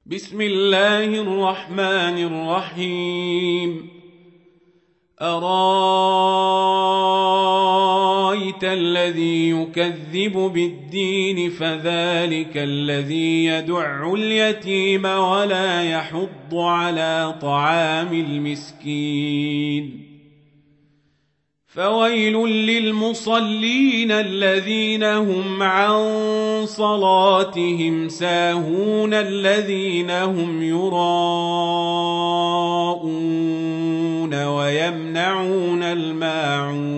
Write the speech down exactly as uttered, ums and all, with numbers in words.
بسم الله الرحمن الرحيم أرايت الذي يكذب بالدين فذلك الذي يدع اليتيم ولا يحض على طعام المسكين فويل للمصلين الذين هم عن صلاتهم ساهون الذين هم يراءون ويمنعون الماعون